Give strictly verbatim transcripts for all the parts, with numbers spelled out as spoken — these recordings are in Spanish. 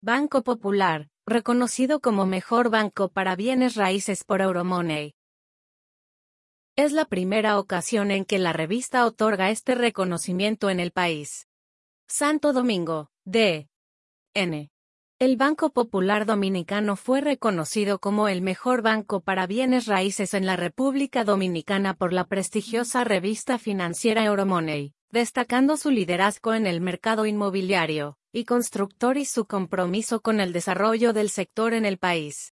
Banco Popular, reconocido como mejor banco para bienes raíces por Euromoney. Es la primera ocasión en que la revista otorga este reconocimiento en el país. Santo Domingo, D N El Banco Popular Dominicano fue reconocido como el mejor banco para bienes raíces en la República Dominicana por la prestigiosa revista financiera Euromoney, destacando su liderazgo en el mercado inmobiliario y constructor y su compromiso con el desarrollo del sector en el país.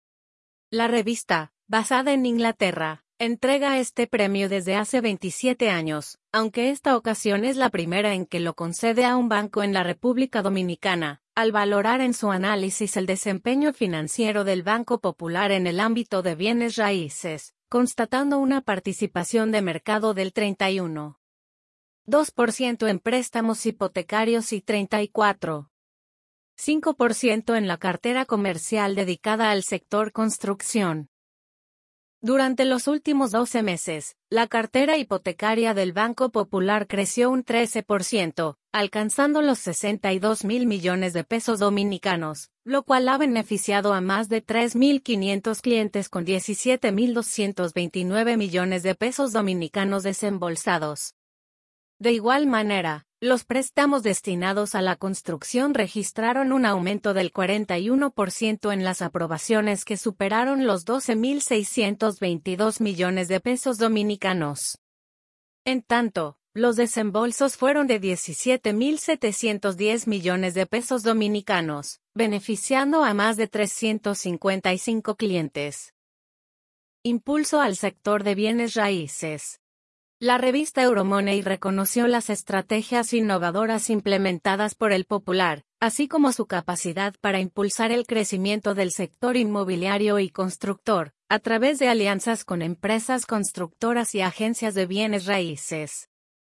La revista, basada en Inglaterra, entrega este premio desde hace veintisiete años, aunque esta ocasión es la primera en que lo concede a un banco en la República Dominicana, al valorar en su análisis el desempeño financiero del Banco Popular en el ámbito de bienes raíces, constatando una participación de mercado del treinta y uno punto dos por ciento en préstamos hipotecarios y treinta y cuatro punto cinco por ciento en la cartera comercial dedicada al sector construcción. Durante los últimos doce meses, la cartera hipotecaria del Banco Popular creció un trece por ciento, alcanzando los sesenta y dos mil millones de pesos dominicanos, lo cual ha beneficiado a más de tres mil quinientos clientes con diecisiete mil doscientos veintinueve millones de pesos dominicanos desembolsados. De igual manera, los préstamos destinados a la construcción registraron un aumento del cuarenta y uno por ciento en las aprobaciones que superaron los doce mil seiscientos veintidós millones de pesos dominicanos. En tanto, los desembolsos fueron de diecisiete mil setecientos diez millones de pesos dominicanos, beneficiando a más de trescientos cincuenta y cinco clientes. Impulso al sector de bienes raíces. La revista Euromoney reconoció las estrategias innovadoras implementadas por el Popular, así como su capacidad para impulsar el crecimiento del sector inmobiliario y constructor, a través de alianzas con empresas constructoras y agencias de bienes raíces.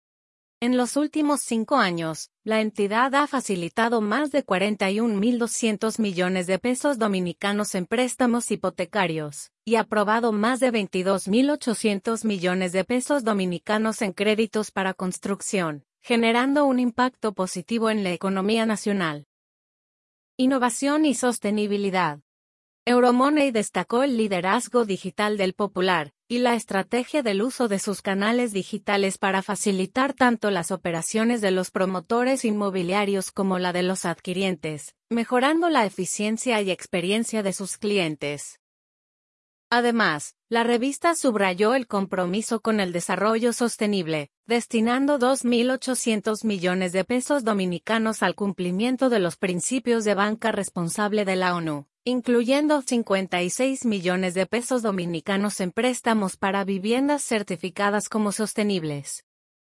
En los últimos cinco años, la entidad ha facilitado más de cuarenta y un mil doscientos millones de pesos dominicanos en préstamos hipotecarios, y aprobado más de veintidós mil ochocientos millones de pesos dominicanos en créditos para construcción, generando un impacto positivo en la economía nacional. Innovación y sostenibilidad. Euromoney destacó el liderazgo digital del Popular, y la estrategia del uso de sus canales digitales para facilitar tanto las operaciones de los promotores inmobiliarios como la de los adquirientes, mejorando la eficiencia y experiencia de sus clientes. Además, la revista subrayó el compromiso con el desarrollo sostenible, destinando dos mil ochocientos millones de pesos dominicanos al cumplimiento de los principios de banca responsable de la ONU, incluyendo cincuenta y seis millones de pesos dominicanos en préstamos para viviendas certificadas como sostenibles.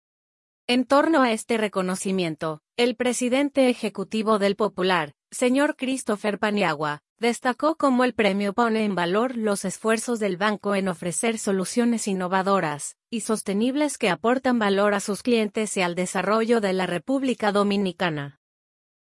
En torno a este reconocimiento, el presidente ejecutivo del Popular, señor Christopher Paniagua, destacó cómo el premio pone en valor los esfuerzos del banco en ofrecer soluciones innovadoras y sostenibles que aportan valor a sus clientes y al desarrollo de la República Dominicana.